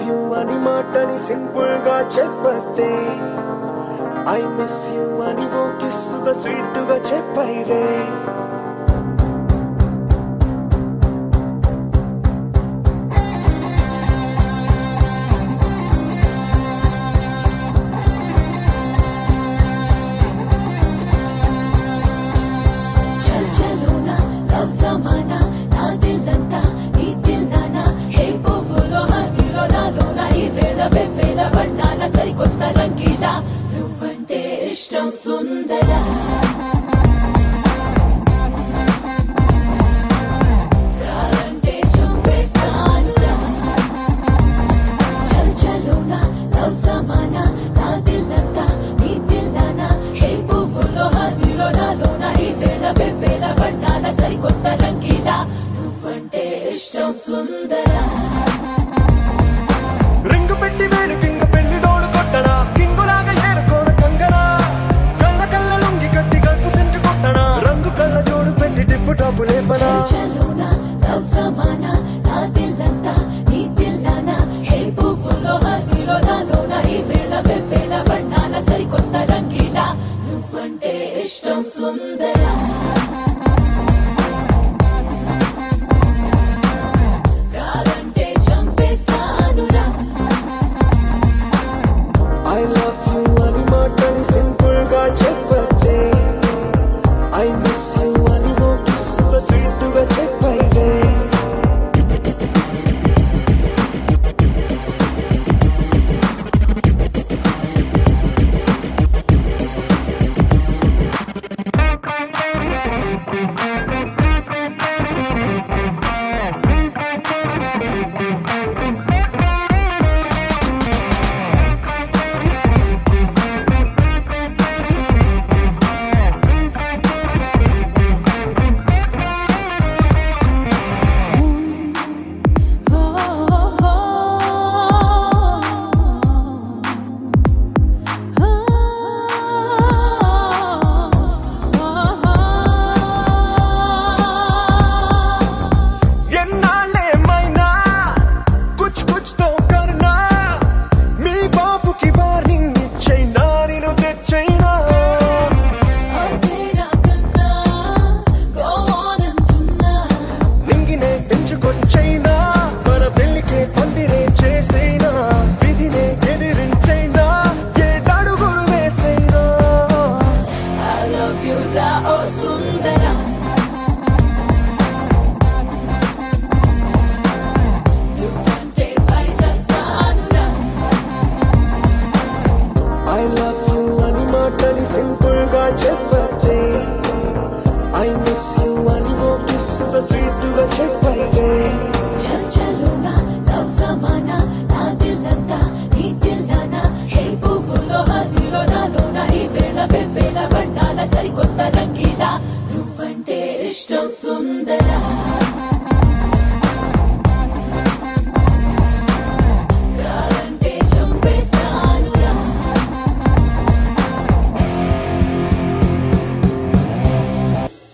you అని మాటని simple గా చెప్పతే I miss you అని ఓ కిస్సుగా స్వీట్ గా చెప్పైవే సరికొత్త రంగీలా నువ్వంటే ఇష్టం సుందరా కాలంటే చంపేస్తానురా చల్ చలోనా లవ్ జమానా నా దిల్లంతా నీ దిల్లానా హే పువ్వులో హనీలో నాలోన ఈ వేళ వెవ్వేల వర్ణాల సరికొత్త రంగీలా నువ్వంటే ఇష్టం సుందరా రింగు పెట్టి వేలు కింగ పెళ్లి డోలు కొట్టడా కింగులాగా ఏరుకోన కంగనా కళ్ళ కళ్ళ లొంగి కట్టి గల్పు సెంటు కొట్టడా రంగు కళ్ళ జోడు పెట్టి టిప్పు టాపు లేపనా చలోనా లవ్ జమానా నా దిల్లంతా నీ దిల్లానా హే పువ్వులో హనీలో నాలోన ఈ వేళ వెవ్వేల వర్ణాల సరికొత్త రంగీలా నువ్వంటే ఇష్టం సుందరా సింపుల్ గా చెప్పతే I miss you అని ఓ కిస్సుగా స్వీట్ గా చెప్పైవే చల్ చలోనా లవ్ జమానా నా దిల్లంతా నీ దిల్లానా హే పువ్వులో హనీలో నాలోన ఈ వేళ వెవ్వేల వర్ణాల సరికొత్త రంగీలా నువ్వంటే ఇష్టం సుందరా